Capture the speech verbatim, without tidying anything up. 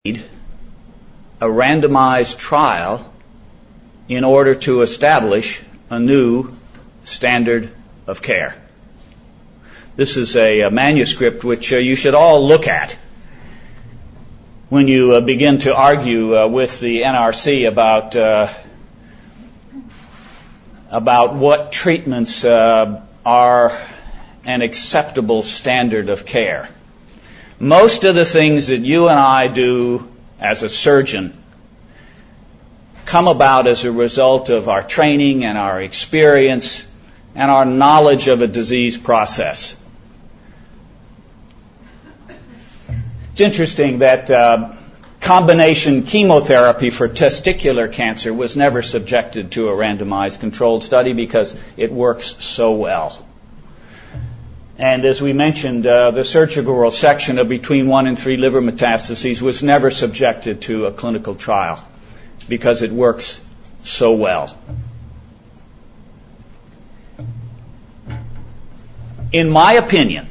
a randomized trial in order to establish a new standard of care. This is a, a manuscript which uh, you should all look at when you uh, begin to argue uh, with the N R C about uh, about what treatments uh, are an acceptable standard of care. Most of the things that you and I do as a surgeon come about as a result of our training and our experience and our knowledge of a disease process. It's interesting that uh, combination chemotherapy for testicular cancer was never subjected to a randomized controlled study because it works so well. And as we mentioned, uh, the surgical resection of between one and three liver metastases was never subjected to a clinical trial because it works so well. In my opinion,